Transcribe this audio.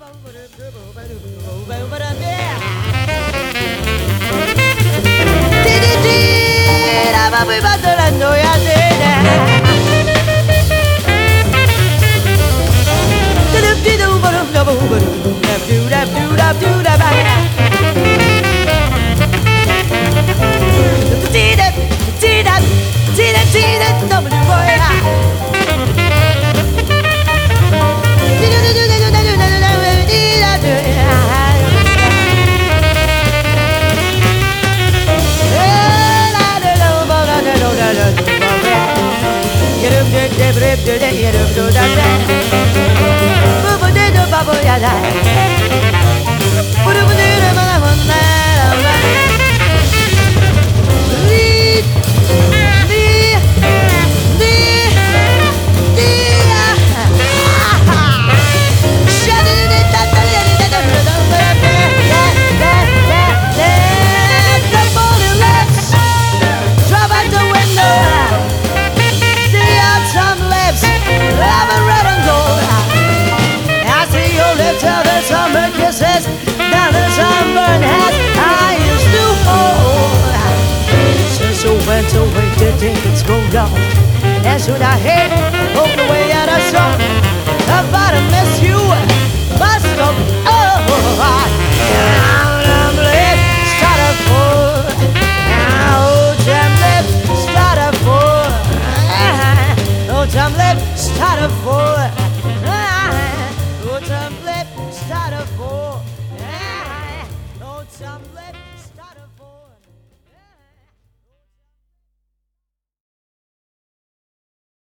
And should I hate all the way out of song about to miss you, must have I'm late, start a fool. Oh, I'm late, start a fool. Oh, I'm late, start a fool. Oh, I'm late, start a fool. Oh, I'm late.